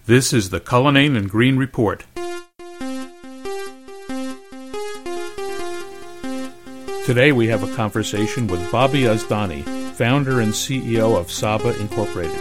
This is the Cullinane and Green Report. Today we have a conversation with Bobby Yazdani, founder and CEO of Saba Incorporated.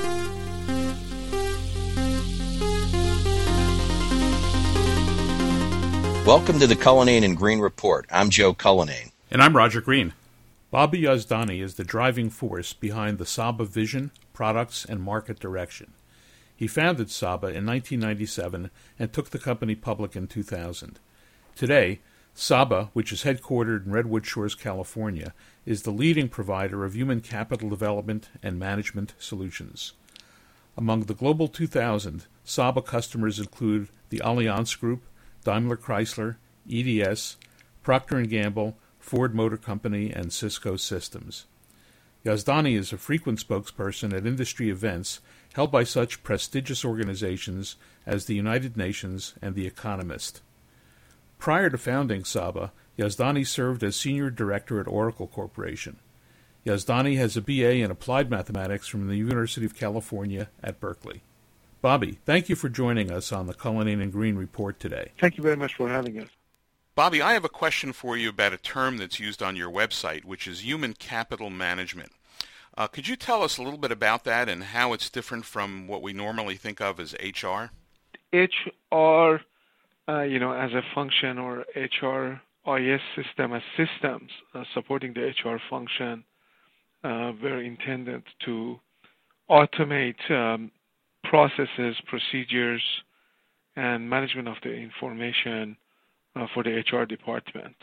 Welcome to the Cullinane and Green Report. I'm Joe Cullinane. And I'm Roger Green. Bobby Yazdani is the driving force behind the Saba vision, products, and market direction. He founded Saba in 1997 and took the company public in 2000. Today, Saba, which is headquartered in Redwood Shores, California, is the leading provider of human capital development and management solutions. Among the Global 2000, Saba customers include the Allianz Group, Daimler Chrysler, EDS, Procter & Gamble, Ford Motor Company, and Cisco Systems. Yazdani is a frequent spokesperson at industry events held by such prestigious organizations as the United Nations and The Economist. Prior to founding Saba, Yazdani served as Senior Director at Oracle Corporation. Yazdani has a BA in Applied Mathematics from the University of California at Berkeley. Bobby, thank you for joining us on the Cullinane and Green Report today. Thank you very much for having us. Bobby, I have a question for you about a term that's used on your website, which is human capital management. Could you tell us a little bit about that and how it's different from what we normally think of as HR? HR, as a function, or HRIS system as systems supporting the HR function, were intended to automate processes, procedures, and management of the information for the HR department.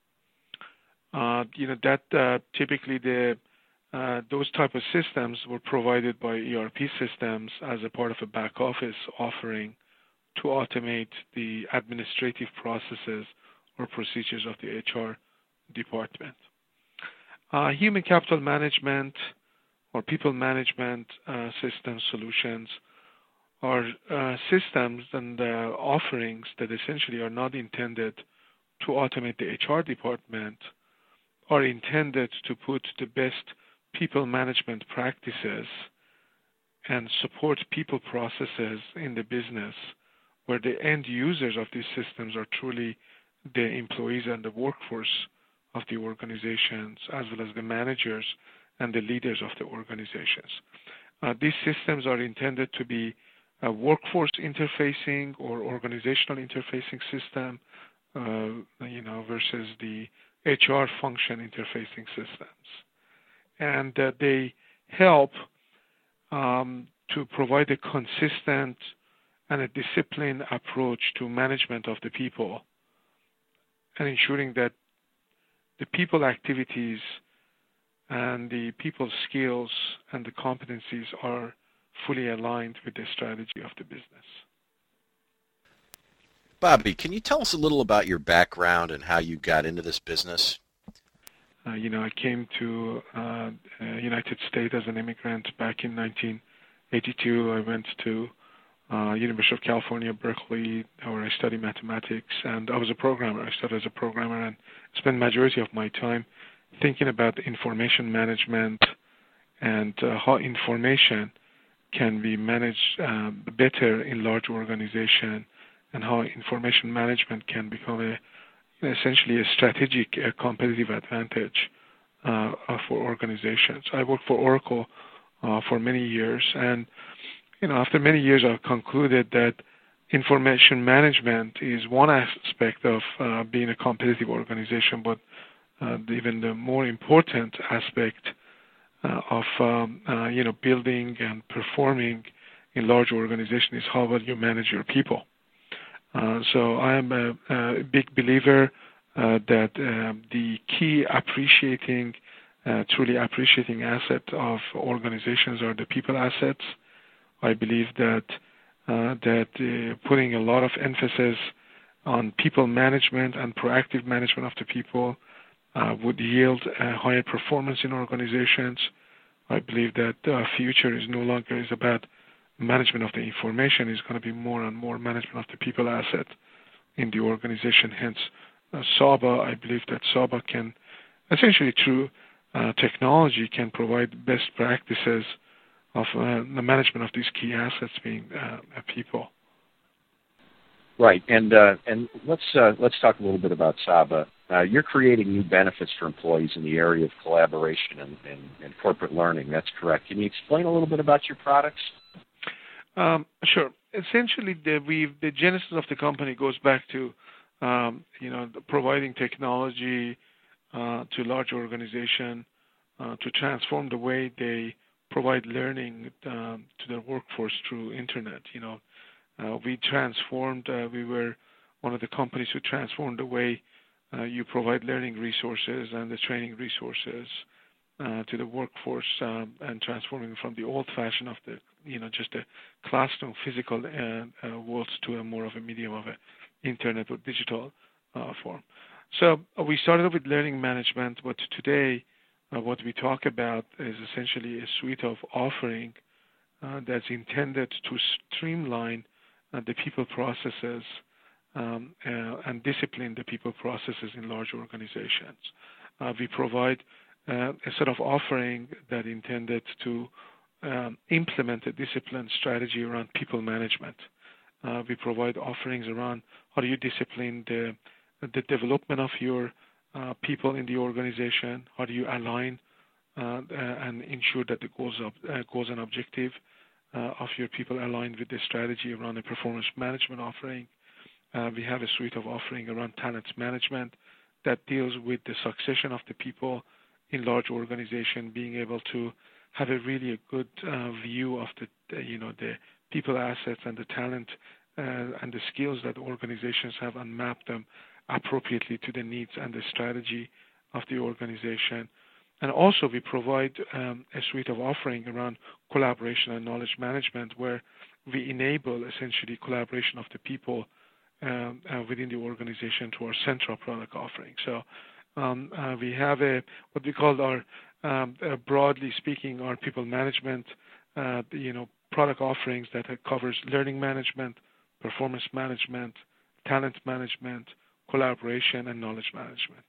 Typically those type of systems were provided by ERP systems as a part of a back office offering to automate the administrative processes or procedures of the HR department. Human capital management or people management system solutions are systems and offerings that essentially are not intended to automate the HR department, are intended to put the best people management practices and support people processes in the business where the end users of these systems are truly the employees and the workforce of the organizations, as well as the managers and the leaders of the organizations. These systems are intended to be a workforce interfacing or organizational interfacing system, versus the HR function interfacing systems. And they help to provide a consistent and a disciplined approach to management of the people and ensuring that the people activities and the people skills and the competencies are fully aligned with the strategy of the business. Bobby, can you tell us a little about your background and how you got into this business? I came to United States as an immigrant back in 1982. I went to University of California, Berkeley, where I studied mathematics, and I was a programmer. I started as a programmer and spent majority of my time thinking about information management and how information can be managed better in large organization, and how information management can become essentially a strategic competitive advantage for organizations. I worked for Oracle for many years, and after many years I've concluded that information management is one aspect of being a competitive organization, but even the more important aspect of building and performing in large organization is how well you manage your people. So I am a big believer that the key truly appreciating asset of organizations are the people assets. I believe that putting a lot of emphasis on people management and proactive management of the people would yield higher performance in organizations. I believe that the future is no longer about management of the information. Is going to be more and more management of the people asset in the organization. Hence, Saba, I believe that Saba can essentially through technology can provide best practices of the management of these key assets being people. Right, and let's talk a little bit about Saba. You're creating new benefits for employees in the area of collaboration and corporate learning. That's correct. Can you explain a little bit about your products? Sure. Essentially, the genesis of the company goes back to providing technology to large organization to transform the way they provide learning to their workforce through internet. We were one of the companies who transformed the way you provide learning resources and the training resources to the workforce, and transforming from the old-fashioned of the just a classroom physical worlds to a more of a medium of a internet or digital form. So we started with learning management, but today what we talk about is essentially a suite of offering that's intended to streamline the people processes and discipline the people processes in large organizations. We provide a set of offering that intended to implement a disciplined strategy around people management. We provide offerings around how do you discipline the development of your people in the organization, how do you align and ensure that the goals and objective of your people aligned with the strategy around the performance management offering. We have a suite of offering around talent management that deals with the succession of the people in large organization, being able to have a really good view of the people assets and the talent and the skills that organizations have, and map them appropriately to the needs and the strategy of the organization. And also we provide a suite of offering around collaboration and knowledge management, where we enable essentially collaboration of the people within the organization to our central product offering. So we have what we call our, broadly speaking, our people management, product offerings that covers learning management, performance management, talent management, collaboration, and knowledge management.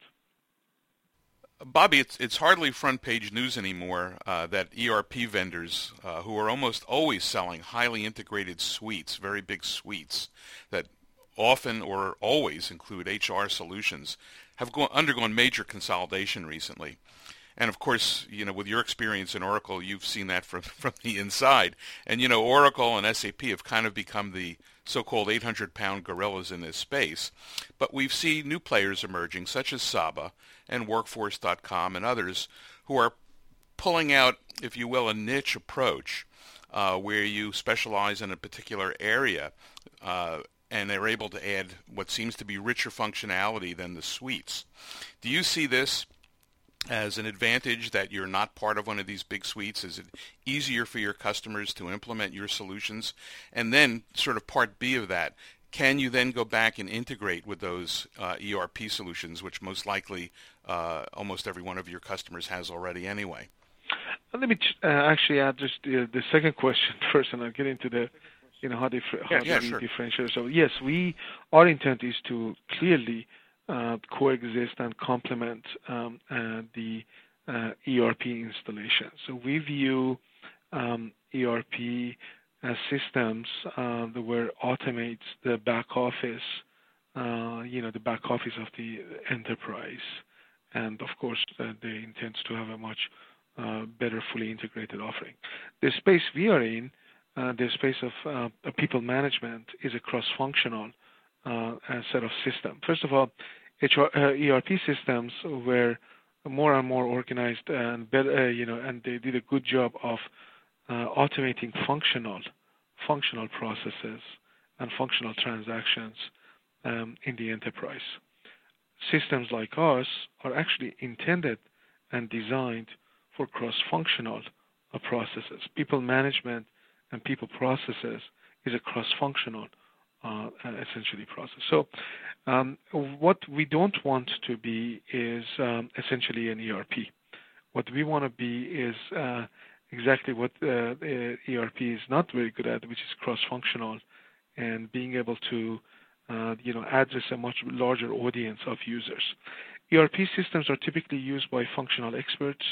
Bobby, it's hardly front page news anymore that ERP vendors who are almost always selling highly integrated suites, very big suites that often or always include HR solutions, have undergone major consolidation recently. And of course, with your experience in Oracle, you've seen that from the inside. And Oracle and SAP have kind of become the so-called 800-pound gorillas in this space. But we've seen new players emerging, such as Saba and Workforce.com and others, who are pulling out, if you will, a niche approach where you specialize in a particular area, and they're able to add what seems to be richer functionality than the suites. Do you see this as an advantage that you're not part of one of these big suites? Is it easier for your customers to implement your solutions? And then sort of part B of that, can you then go back and integrate with those ERP solutions, which most likely almost every one of your customers has already anyway? Let me actually add just the second question first, and I'll get into the how do we differentiate. So yes, our intent is to clearly coexist and complement the ERP installation. So we view ERP as systems where automates the back office, the back office of the enterprise, and of course they intend to have a much better fully integrated offering. The space we are in, the space of people management, is a cross-functional set of systems. First of all, ERP systems were more and more organized and better, and they did a good job of automating functional processes and functional transactions in the enterprise. Systems like ours are actually intended and designed for cross-functional processes. People management and people processes is a cross-functional essentially process. So what we don't want to be is essentially an ERP. What we want to be is exactly what ERP is not very good at, which is cross-functional and being able to address a much larger audience of users. ERP systems are typically used by functional experts.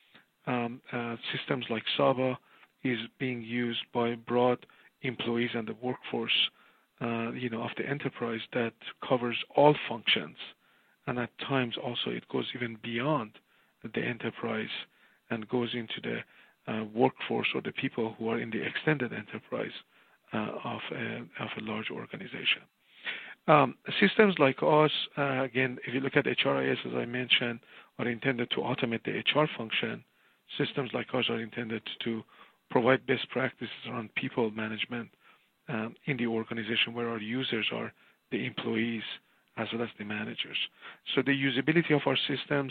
Systems like Saba is being used by broad employees and the workforce of the enterprise that covers all functions, and at times also it goes even beyond the enterprise and goes into the workforce or the people who are in the extended enterprise of a large organization. Systems like us, again, if you look at HRIS, as I mentioned, are intended to automate the HR function. Systems like us are intended to provide best practices around people management in the organization, where our users are the employees as well as the managers. So the usability of our systems,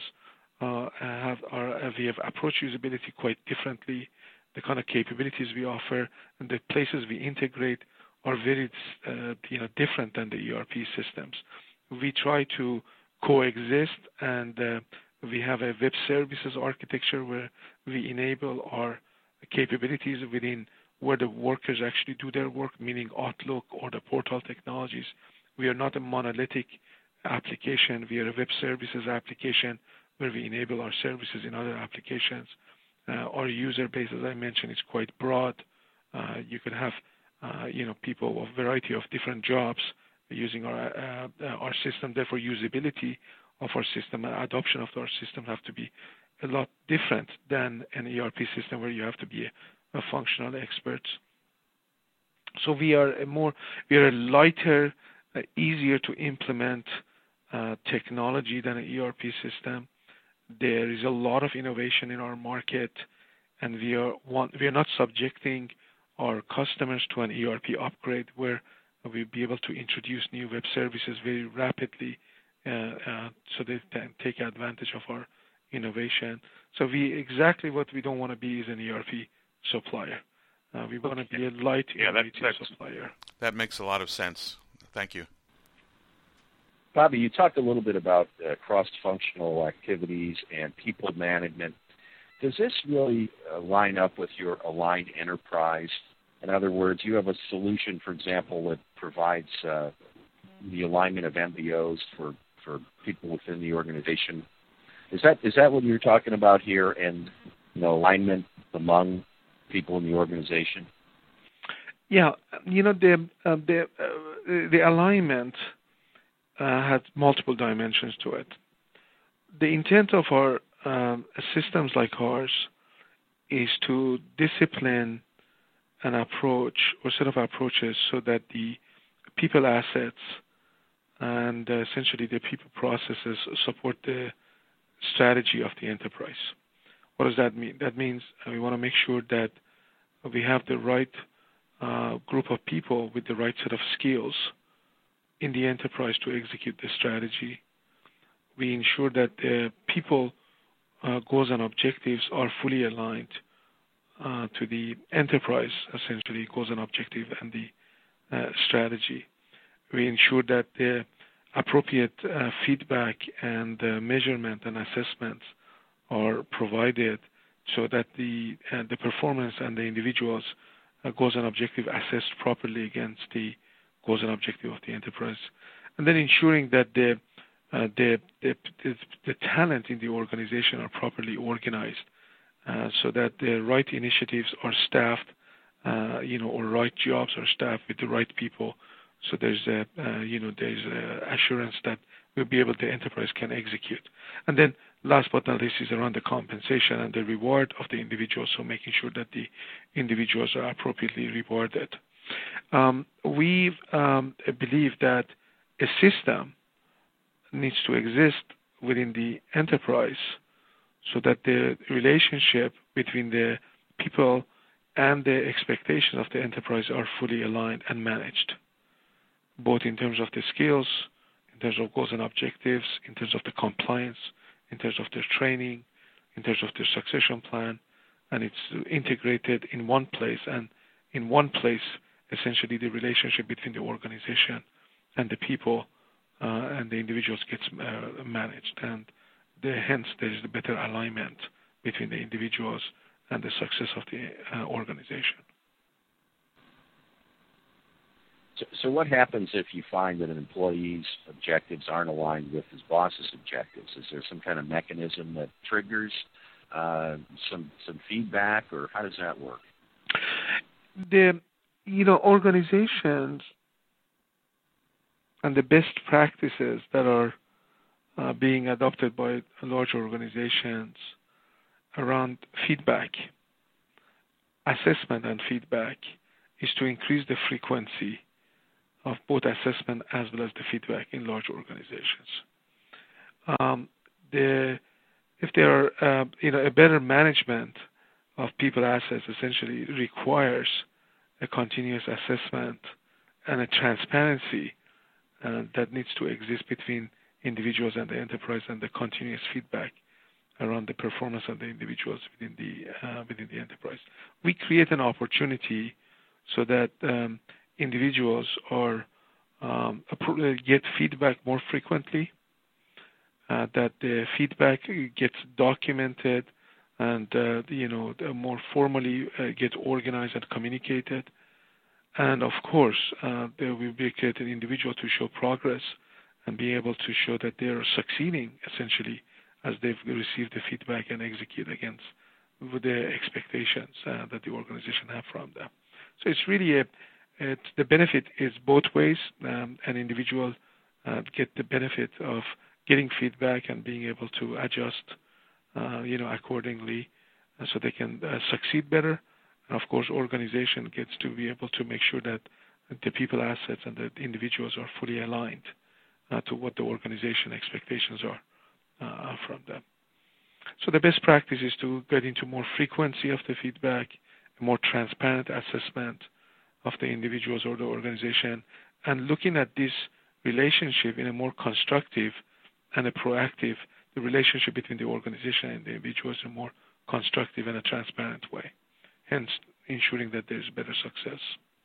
we have approached usability quite differently. The kind of capabilities we offer and the places we integrate are very different than the ERP systems. We try to coexist, and we have a web services architecture where we enable our capabilities within where the workers actually do their work, meaning Outlook or the portal technologies. We are not a monolithic application. We are a web services application where we enable our services in other applications. Our user base, as I mentioned, is quite broad. You could have people of a variety of different jobs using our system. Therefore, usability of our system and adoption of our system have to be a lot different than an ERP system where you have to be a functional expert. So we are a lighter, easier to implement technology than an ERP system. There is a lot of innovation in our market, and we are not subjecting our customers to an ERP upgrade where we'll be able to introduce new web services very rapidly so they can take advantage of our innovation. So exactly what we don't want to be is an ERP supplier. We want to be a light ERP supplier. That makes a lot of sense. Thank you. Bobby, you talked a little bit about cross-functional activities and people management. Does this really line up with your aligned enterprise? In other words, you have a solution, for example, that provides the alignment of MBOs for people within the organization. Is that what you're talking about here, and alignment among people in the organization? Yeah, the alignment has multiple dimensions to it. The intent of our systems like ours is to discipline an approach or set of approaches so that the people assets and essentially the people processes support the strategy of the enterprise. What does that mean? That means we want to make sure that we have the right group of people with the right set of skills in the enterprise to execute the strategy. We ensure that the people goals and objectives are fully aligned to the enterprise, essentially, goals and objective and the strategy. We ensure that the appropriate feedback and measurement and assessments are provided so that the performance and the individuals' goals and objective assessed properly against the goals and objective of the enterprise, and then ensuring that the talent in the organization are properly organized so that the right initiatives are staffed, or right jobs are staffed with the right people. So there's assurance that the enterprise can execute. And then last but not least is around the compensation and the reward of the individuals, so making sure that the individuals are appropriately rewarded. We believe that a system needs to exist within the enterprise so that the relationship between the people and the expectations of the enterprise are fully aligned and managed, both in terms of the skills, in terms of goals and objectives, in terms of the compliance, in terms of their training, in terms of their succession plan, and it's integrated in one place. And in one place, essentially, the relationship between the organization and the people and the individuals gets managed, and hence there is a better alignment between the individuals and the success of the organization. So what happens if you find that an employee's objectives aren't aligned with his boss's objectives? Is there some kind of mechanism that triggers some feedback, or how does that work? Organizations and the best practices that are being adopted by large organizations around feedback, assessment and feedback, is to increase the frequency of both assessment as well as the feedback in large organizations. If there are, a better management of people assets essentially requires a continuous assessment and a transparency that needs to exist between individuals and the enterprise, and the continuous feedback around the performance of the individuals within the enterprise. We create an opportunity so that individuals are get feedback more frequently, that the feedback gets documented and more formally get organized and communicated. And of course, there will be created an individual to show progress and be able to show that they are succeeding essentially as they've received the feedback and execute against the expectations that the organization have from them. So it's really the benefit is both ways. An individual get the benefit of getting feedback and being able to adjust, accordingly, so they can succeed better. And of course, organization gets to be able to make sure that the people assets and the individuals are fully aligned to what the organization expectations are from them. So the best practice is to get into more frequency of the feedback, a more transparent assessment of the individuals or the organization, and looking at this relationship in a more constructive and a proactive, the relationship between the organization and the individuals in a more constructive and a transparent way, hence ensuring that there's better success.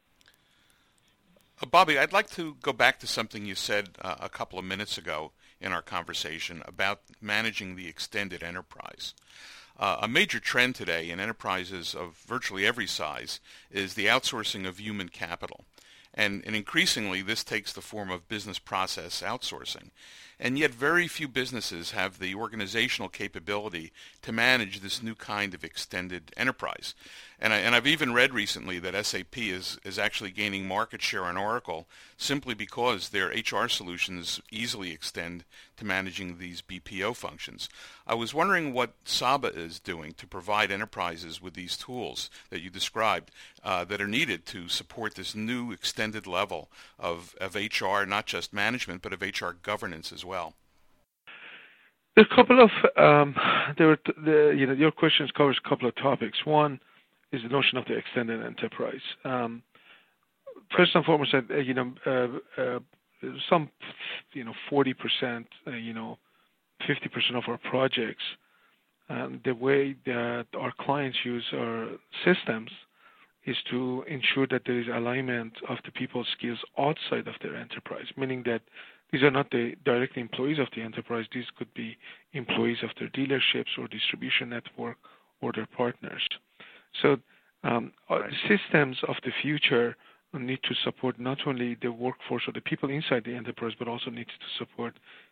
Bobby, I'd like to go back to something you said a couple of minutes ago in our conversation about managing the extended enterprise. A major trend today in enterprises of virtually every size is the outsourcing of human capital. And increasingly, this takes the form of business process outsourcing. And yet very few businesses have the organizational capability to manage this new kind of extended enterprise. And I've even read recently that SAP is actually gaining market share on Oracle simply because their HR solutions easily extend to managing these BPO functions. I was wondering what Saba is doing to provide enterprises with these tools that you described that are needed to support this new extended level of HR, not just management, but of HR governance as well. There are a couple of your questions covers a couple of topics. One is the notion of the extended enterprise. First and foremost, some 40%, 50% of our projects, the way that our clients use our systems is to ensure that there is alignment of the people's skills outside of their enterprise, meaning that these are not the direct employees of the enterprise. These could be employees of their dealerships or distribution network or their partners. So systems of the future need to support not only the workforce or the people inside the enterprise, but also needs to support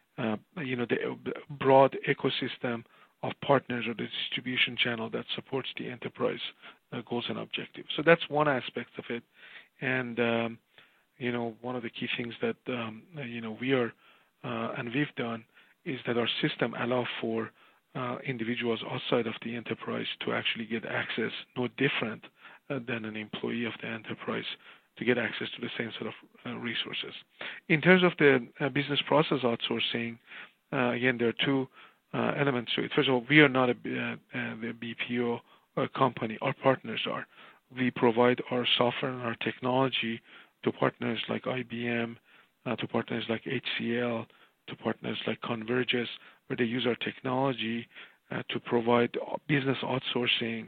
the broad ecosystem of partners or the distribution channel that supports the enterprise goals and objectives. So that's one aspect of it. And one of the key things that we are and we've done is that our system allow for individuals outside of the enterprise to actually get access, no different than an employee of the enterprise, to get access to the same sort of resources. In terms of the business process outsourcing, again, there are two elements to it. First of all, we are not a BPO company. Our partners are. We provide our software and our technology to partners like IBM, to partners like HCL, to partners like Convergys, where they use our technology to provide business outsourcing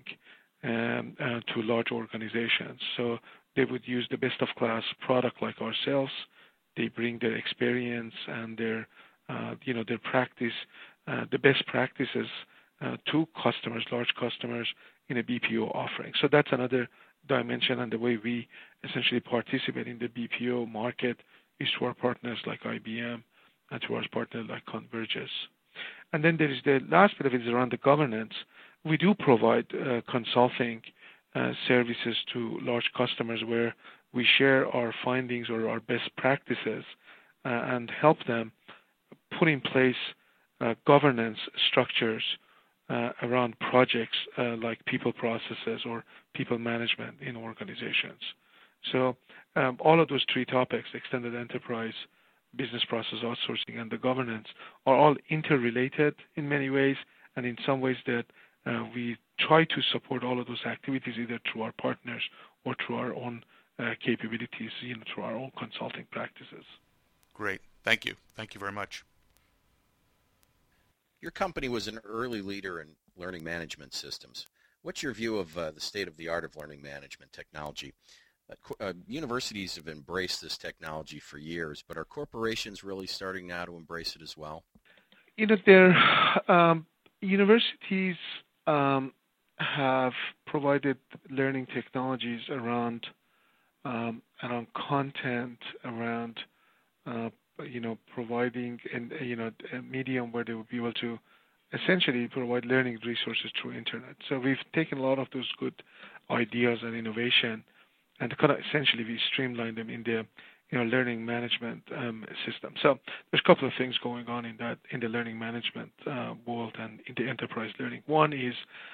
to large organizations. So they would use the best-of-class product like ourselves. They bring their experience and their practice, the best practices to customers, large customers, in a BPO offering. So that's another dimension, and the way we essentially participate in the BPO market is to our partners like IBM and to our partners like Convergys. And then there is the last bit of it is around the governance. We do provide consulting services to large customers where we share our findings or our best practices and help them put in place governance structures around projects like people processes or people management in organizations. So all of those three topics, extended enterprise, business process outsourcing, and the governance, are all interrelated in many ways, and in some ways that we try to support all of those activities either through our partners or through our own capabilities, through our own consulting practices. Great. Thank you. Thank you very much. Your company was an early leader in learning management systems. What's your view of the state of the art of learning management technology? Universities have embraced this technology for years, but are corporations really starting now to embrace it as well? Universities have provided learning technologies around content, around providing a medium where they would be able to essentially provide learning resources through internet. So we've taken a lot of those good ideas and innovation and kind of essentially we streamlined them in the learning management system. So there's a couple of things going on in the learning management world and in the enterprise learning. One is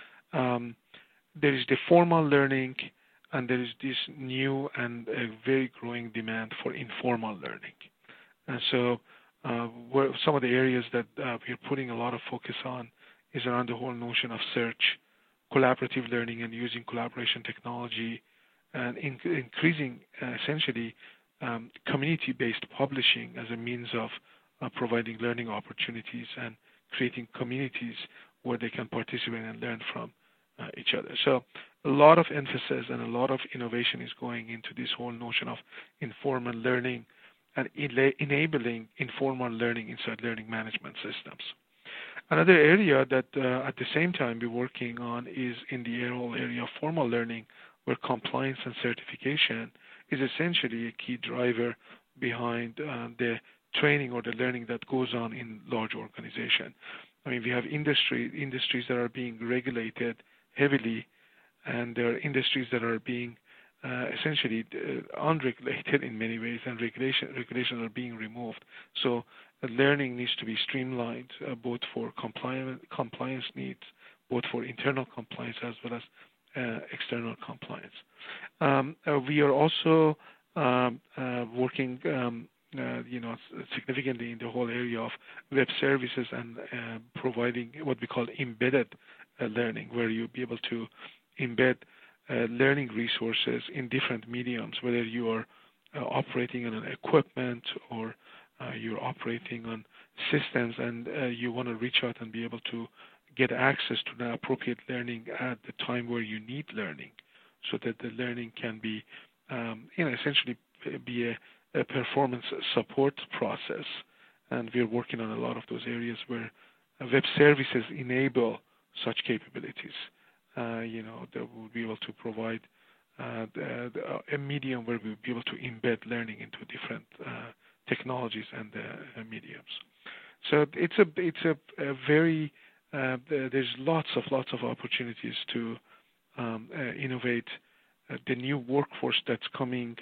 there is the formal learning, and there is this new and a very growing demand for informal learning. And so some of the areas that we're putting a lot of focus on is around the whole notion of search, collaborative learning, and using collaboration technology, and increasing essentially community-based publishing as a means of providing learning opportunities and creating communities where they can participate and learn from each other. So a lot of emphasis and a lot of innovation is going into this whole notion of informal learning and enabling informal learning inside learning management systems. Another area that at the same time we're working on is in the whole area of formal learning, where compliance and certification is essentially a key driver behind the training or the learning that goes on in large organizations. I mean, we have industries that are being regulated heavily, and there are industries that are being essentially unregulated in many ways, and regulations are being removed. So learning needs to be streamlined, both for compliance needs, both for internal compliance as well as external compliance. We are also working, significantly in the whole area of web services and providing what we call embedded learning, where you'll be able to embed learning resources in different mediums, whether you are operating on an equipment or you're operating on systems, and you want to reach out and be able to get access to the appropriate learning at the time where you need learning, so that the learning can be, essentially be a performance support process. And we're working on a lot of those areas where web services enable such capabilities. That we'll be able to provide a medium where we'll be able to embed learning into different technologies and mediums. So it's a very there's lots of opportunities to innovate. The new workforce that's coming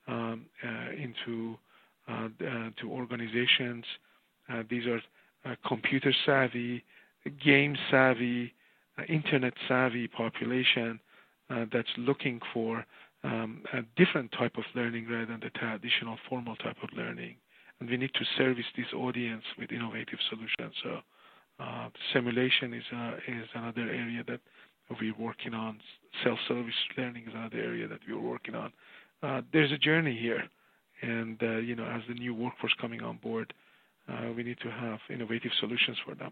into to organizations. These are computer savvy, game savvy, internet savvy population that's looking for a different type of learning rather than the traditional formal type of learning. And we need to service this audience with innovative solutions. So simulation is another area that we're working on. Self-service learning is another area that we're working on. There's a journey here, and as the new workforce coming on board, we need to have innovative solutions for them.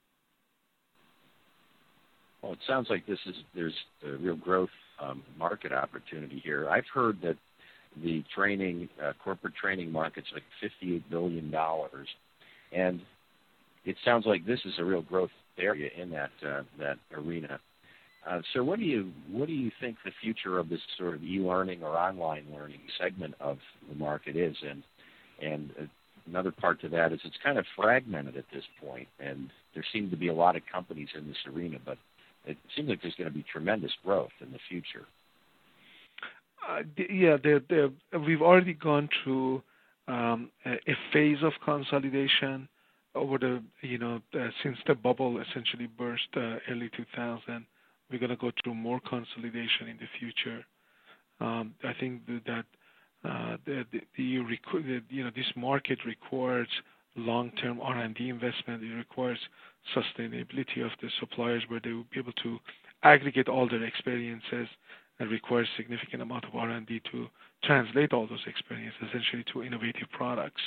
Well, it sounds like there's a real growth market opportunity here. I've heard that the corporate training market's like $58 billion, and it sounds like this is a real growth area in that arena. So what do you think the future of this sort of e-learning or online learning segment of the market is? And another part to that is it's kind of fragmented at this point, and there seem to be a lot of companies in this arena, but it seems like there's going to be tremendous growth in the future. We've already gone through a phase of consolidation over the, since the bubble essentially burst early 2000. We're going to go through more consolidation in the future. I think that this market requires long-term R&D investment. It requires sustainability of the suppliers where they will be able to aggregate all their experiences, and requires significant amount of R&D to translate all those experiences essentially to innovative products.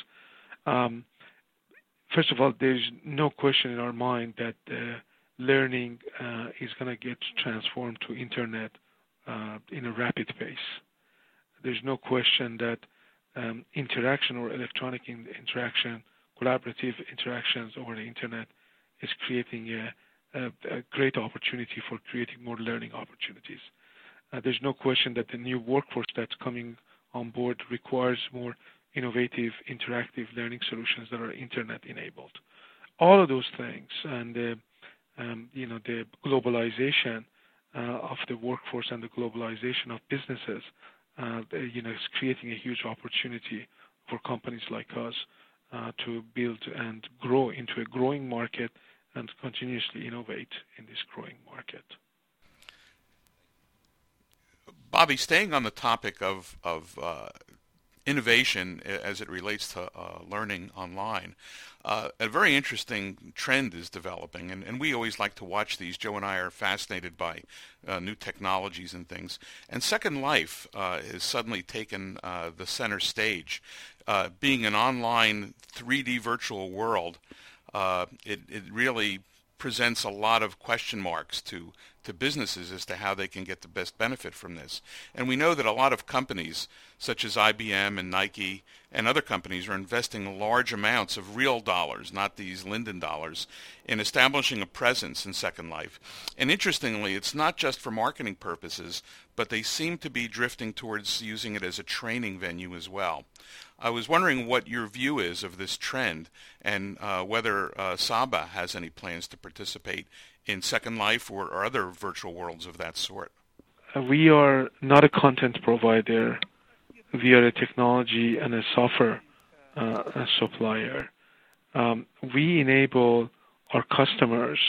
First of all, there's no question in our mind that learning is going to get transformed to internet in a rapid pace. There's no question that interaction or electronic interaction, collaborative interactions over the internet is creating a great opportunity for creating more learning opportunities. There's no question that the new workforce that's coming on board requires more innovative, interactive learning solutions that are internet-enabled. All of those things, and the globalization of the workforce and the globalization of businesses, is creating a huge opportunity for companies like us to build and grow into a growing market and continuously innovate in this growing market. Bobby, staying on the topic of innovation as it relates to learning online, a very interesting trend is developing, and we always like to watch these. Joe and I are fascinated by new technologies and things. And Second Life has suddenly taken the center stage. Being an online 3D virtual world, it really presents a lot of question marks to businesses as to how they can get the best benefit from this. And we know that a lot of companies, such as IBM and Nike and other companies, are investing large amounts of real dollars, not these Linden dollars, in establishing a presence in Second Life. And interestingly, it's not just for marketing purposes, but they seem to be drifting towards using it as a training venue as well. I was wondering what your view is of this trend, and whether Saba has any plans to participate in Second Life or other virtual worlds of that sort. We are not a content provider. We are a technology and a software supplier. We enable our customers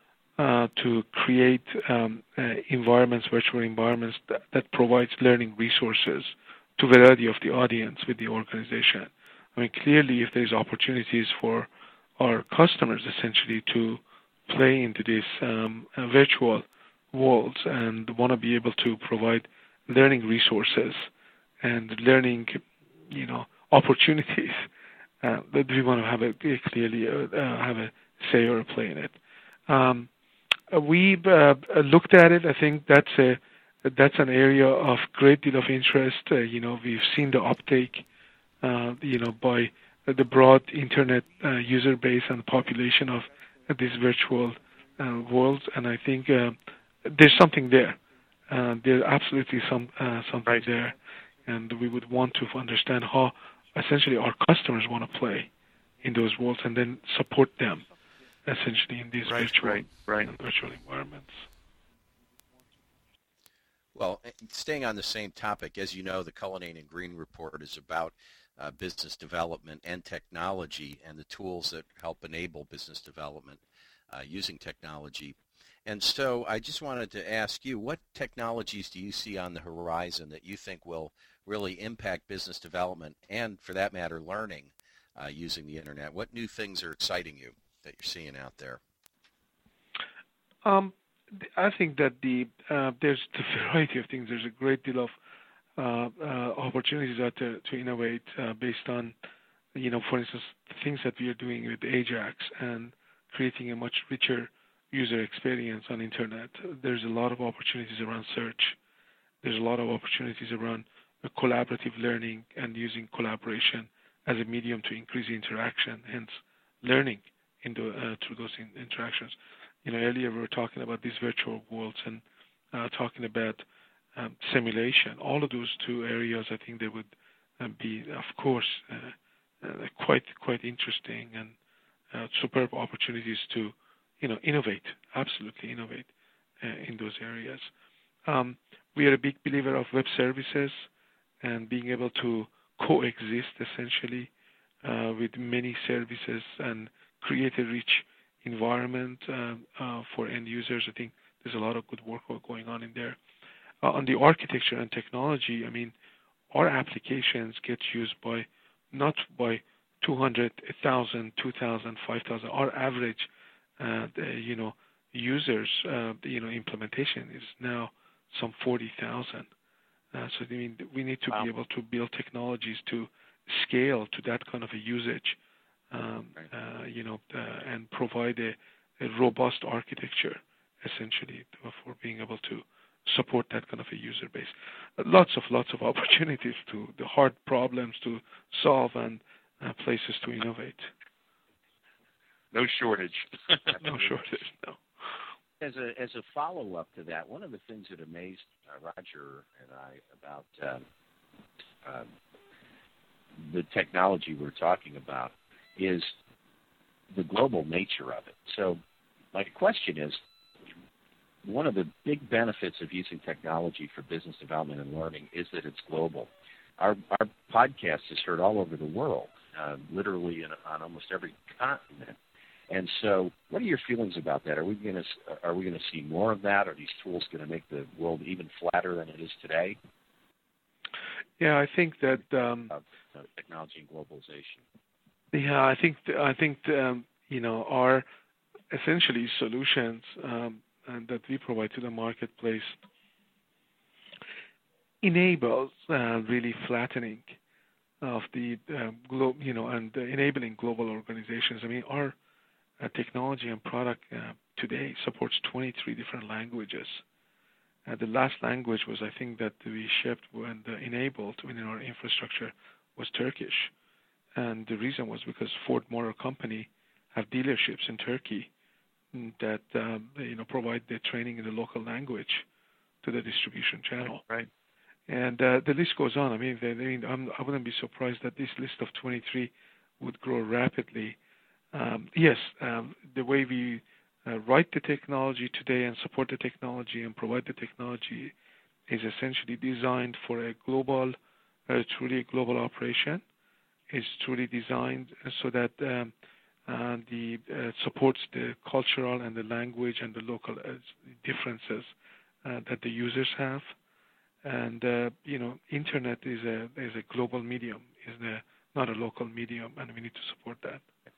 to create environments, virtual environments that provides learning resources to a variety of the audience with the organization. I mean, clearly, if there's opportunities for our customers essentially to play into these virtual worlds and want to be able to provide learning resources and learning, opportunities, that we want to have have a say or a play in it. We've looked at it. I think that's an area of great deal of interest. We've seen the uptake, by the broad internet user base and population of these virtual worlds, and I think there's something there. There's absolutely something there, and we would want to understand how essentially our customers want to play in those worlds, and then support them essentially in these virtual environments. Well, staying on the same topic, as you know, the Cullinane and Green Report is about business development and technology and the tools that help enable business development using technology. And so I just wanted to ask you, what technologies do you see on the horizon that you think will really impact business development and, for that matter, learning using the internet? What new things are exciting you that you're seeing out there? I think that there's a variety of things. There's a great deal of opportunities out there to innovate based on, for instance, the things that we are doing with Ajax and creating a much richer user experience on internet. There's a lot of opportunities around search. There's a lot of opportunities around collaborative learning and using collaboration as a medium to increase interaction, hence learning through those interactions. Earlier we were talking about these virtual worlds and talking about simulation. All of those two areas, I think they would be, of course, quite interesting and superb opportunities to, innovate, absolutely innovate in those areas. We are a big believer of web services and being able to coexist essentially with many services and create a rich environment for end users. I think there's a lot of good work going on in there. On the architecture and technology, I mean, our applications get used by not by 200, 1,000, 2,000, 5,000. Our average, users, implementation is now some 40,000. So I mean, we need to be able to build technologies to scale to that kind of a usage, and provide a robust architecture, essentially, for being able to support that kind of a user base. Lots of opportunities to the hard problems to solve and places to innovate. No shortage. No shortage, no. As a follow-up to that, one of the things that amazed Roger and I about the technology we're talking about is the global nature of it. So my question is, one of the big benefits of using technology for business development and learning is that it's global. Our podcast is heard all over the world, literally on almost every continent. And so, what are your feelings about that? Are we going to see more of that? Are these tools going to make the world even flatter than it is today? Yeah, I think that technology and globalization. Yeah, I think our essentially solutions and that we provide to the marketplace enables really flattening of the globe, and enabling global organizations. I mean, our technology and product today supports 23 different languages. The last language was, I think, that we shipped and enabled within our infrastructure was Turkish. And the reason was because Ford Motor Company have dealerships in Turkey that provide the training in the local language to the distribution channel. Right. And the list goes on. I mean, I wouldn't be surprised that this list of 23 would grow rapidly. Yes, the way we write the technology today and support the technology and provide the technology is essentially designed for a global, truly global operation. Is truly designed so that supports the cultural and the language and the local differences that the users have. And internet is a global medium, is not a local medium, and we need to support that.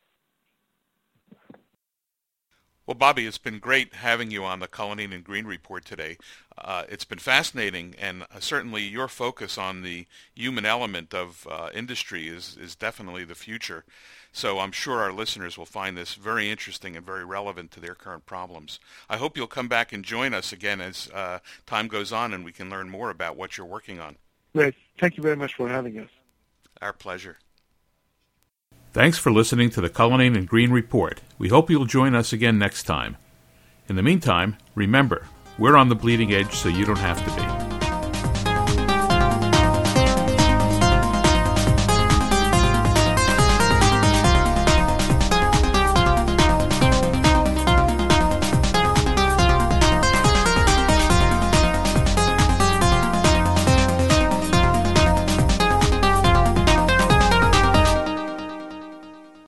Well, Bobby, it's been great having you on the Cullinane and Green Report today. It's been fascinating, and certainly your focus on the human element of industry is definitely the future. So I'm sure our listeners will find this very interesting and very relevant to their current problems. I hope you'll come back and join us again as time goes on and we can learn more about what you're working on. Great. Thank you very much for having us. Our pleasure. Thanks for listening to the Cullinane and Green Report. We hope you'll join us again next time. In the meantime, remember, we're on the bleeding edge so you don't have to be.